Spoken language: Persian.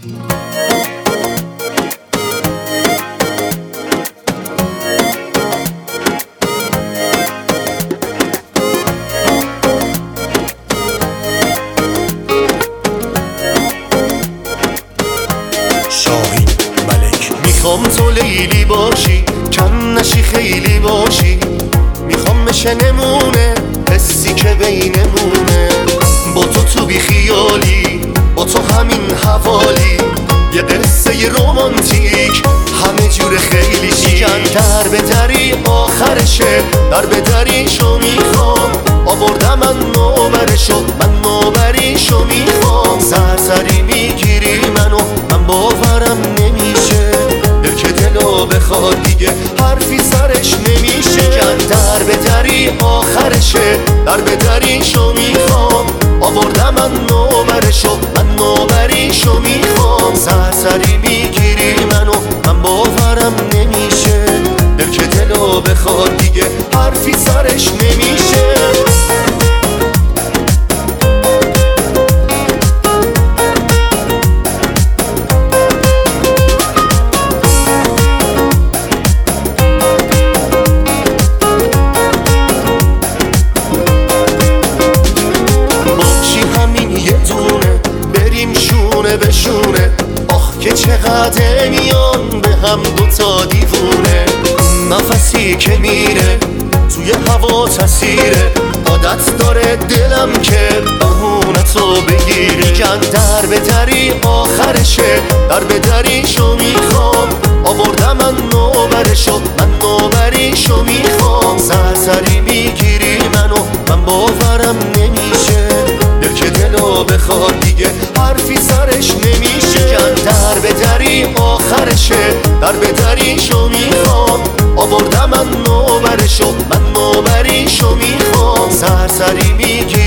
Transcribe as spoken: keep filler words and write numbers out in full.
شاهین ملک میخوام تو لیلی باشی، کم نشی خیلی باشی، میخوام مشه نمونه حسی که بینمونه. با تو تو بی خیالی، با تو همین حوالی، یه قصه رومانتیک همه جور خیلی شیرین. در به دری آخرشه، در به دریشو میخوام، آوردم من نوبرشو، من نوبریشو میخوام. سرسری میگیری منو، من باورم نمیشه، دل که دلو بخواد دیگه حرفی سرش نمیشه. در به دری آخرشه، در به دریشو میخوام، آوردم من نوبرشو، من نوبریشو میخوام. سرسری میگیری منو، من باورم نمیشه، دل که دلو بخواد دیگه حرفی سرش نمیشه. بشونه آخ که چقدر میان به هم دوتا دیوونه. نفسی که میره توی هوا تسیره، عادت داره دلم که بهونتو بگیره. میگن در به دری آخرشه، در به دریشو میخوام، آوردم من نوبرشو، من نوبریشو میخوام. سرسری میگیری منو، من باورم نمیشه، دل که دلو بخواد دیگه حرفی سرش نمیشه. در به دری آخرشه، در به دریشو میخوام، آوردم من نوبرشو، من نوبریشو میخوام. سرسری میگی